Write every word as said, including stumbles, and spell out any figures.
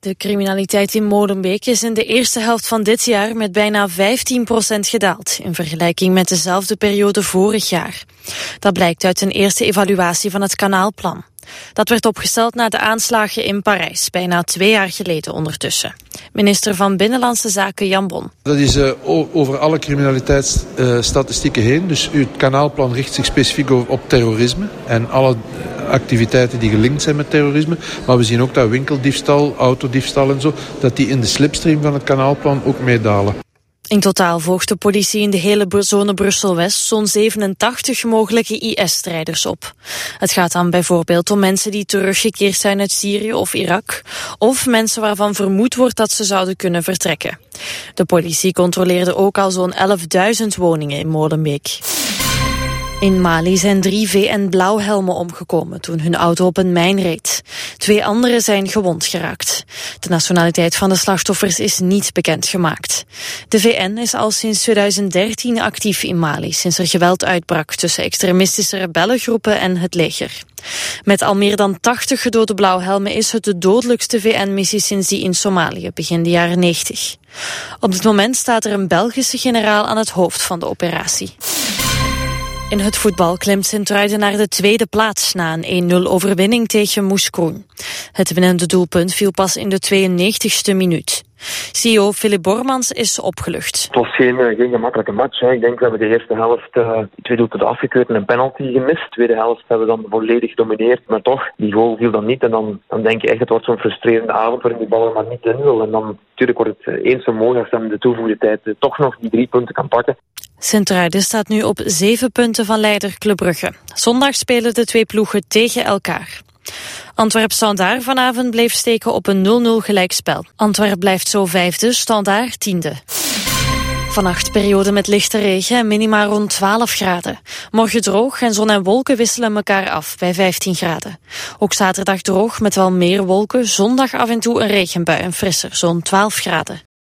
De criminaliteit in Molenbeek is in de eerste helft van dit jaar met bijna vijftien procent gedaald in vergelijking met dezelfde periode vorig jaar. Dat blijkt uit een eerste evaluatie van het Kanaalplan. Dat werd opgesteld na de aanslagen in Parijs, bijna twee jaar geleden ondertussen. Minister van Binnenlandse Zaken Jan Bon. Dat is uh, over alle criminaliteitsstatistieken uh, heen. Dus het Kanaalplan richt zich specifiek op terrorisme en alle activiteiten die gelinkt zijn met terrorisme. Maar we zien ook dat winkeldiefstal, autodiefstal en zo, dat die in de slipstream van het Kanaalplan ook meedalen. In totaal volgt de politie in de hele zone Brussel-West zo'n zevenentachtig mogelijke I S-strijders op. Het gaat dan bijvoorbeeld om mensen die teruggekeerd zijn uit Syrië of Irak, of mensen waarvan vermoed wordt dat ze zouden kunnen vertrekken. De politie controleerde ook al zo'n elfduizend woningen in Molenbeek. In Mali zijn drie V N-blauwhelmen omgekomen toen hun auto op een mijn reed. Twee anderen zijn gewond geraakt. De nationaliteit van de slachtoffers is niet bekendgemaakt. De V N is al sinds tweeduizend dertien actief in Mali, sinds er geweld uitbrak tussen extremistische rebellengroepen en het leger. Met al meer dan tachtig gedode blauwhelmen is het de dodelijkste V N-missie sindsdien in Somalië, begin de jaren negentig. Op dit moment staat er een Belgische generaal aan het hoofd van de operatie. In het voetbal klimt Sint-Truiden naar de tweede plaats na een één nul overwinning tegen Moeskroen. Het winnende doelpunt viel pas in de tweeënnegentigste minuut. C E O Philip Bormans is opgelucht. Het was geen, geen gemakkelijke match. Hè. Ik denk dat we de eerste helft uh, twee doelpunten afgekeurd en een penalty gemist. De tweede helft hebben we dan volledig gedomineerd. Maar toch, die goal viel dan niet. En dan, dan denk je echt, het wordt zo'n frustrerende avond waarin die bal er maar niet in wil. En dan natuurlijk wordt het eens zo mooi als dan in de toegevoegde tijd uh, toch nog die drie punten kan pakken. Sint-Truiden staat nu op zeven punten van leider Club Brugge. Zondag spelen de twee ploegen tegen elkaar. Antwerp-Standaard vanavond bleef steken op een nul nul gelijkspel. Antwerp blijft zo vijfde, Standaard tiende. Vannacht periode met lichte regen en minima rond twaalf graden. Morgen droog en zon en wolken wisselen elkaar af bij vijftien graden. Ook zaterdag droog met wel meer wolken. Zondag af en toe een regenbui en frisser, zo'n twaalf graden.